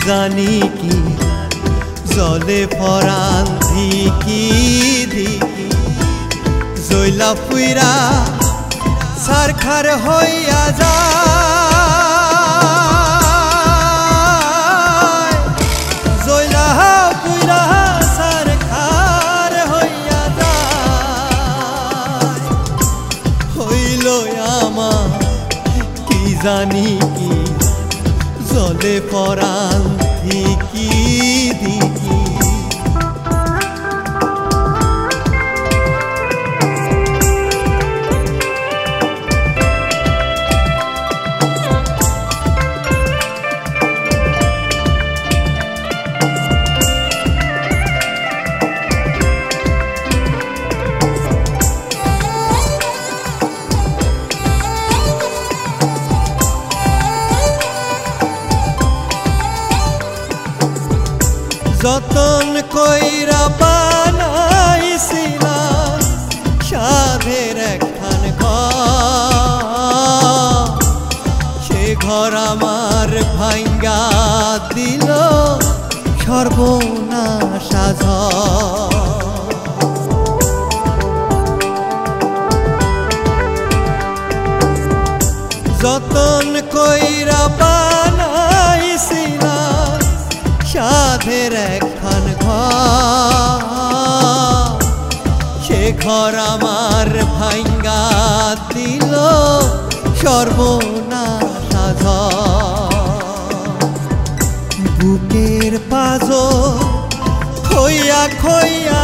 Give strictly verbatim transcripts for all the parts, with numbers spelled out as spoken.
জানি কি জলে পরাণ ধিকি ধিকি জইলা ফুইরা সারখার হইয়া যায় জইলা ফুইরা সারখার হইয়া যায় হইল আমার কি জানি কি জলে পরাণ ধিকি ধিকি যতন কইরা বানাইছিলাম সাধের একখান ঘর সে ঘর আমার ভাঙ্গা দিল সর্বনাশা ঝড় যতন কইরা বানাইছিলাম সাধের একখান ঘর সে ঘর আমার ভাঙ্গা দিল সর্বনাশা ঝড় বুকের পাঁজর খইয়া খইয়া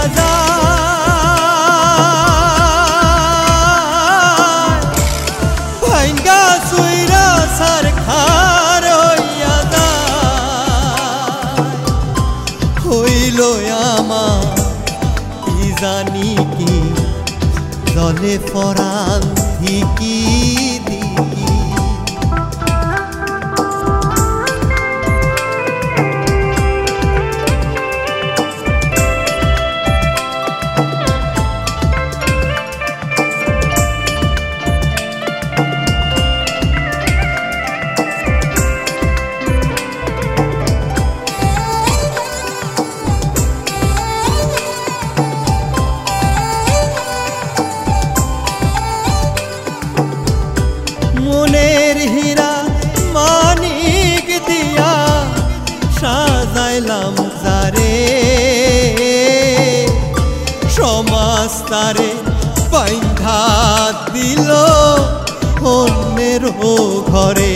যায় ভাঙ্গা চুইরা সারখার হইয়া হইল আমার কি জানি কি জলে পরাণ ধিকি ধিকি মনের হীরা মানিক দিয়া সাজাইলাম যারে সমাজ তারে বাইন্ধা দিল অন্যের ঘরে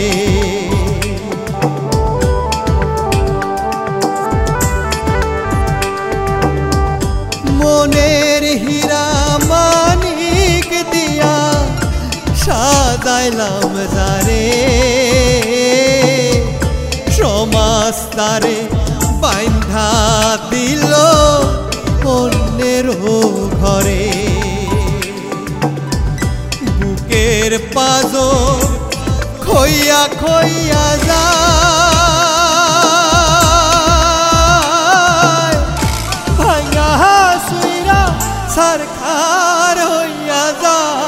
মনের হীরা মানিক দিয়া সাজাইলাম যারে সমাজ তারে বাইন্ধা দিল অন্যের ঘরে বুকের পাঁজর খইয়া খইয়া যায় ভাঙ্গা সুইরা সারখার হইয়া যায়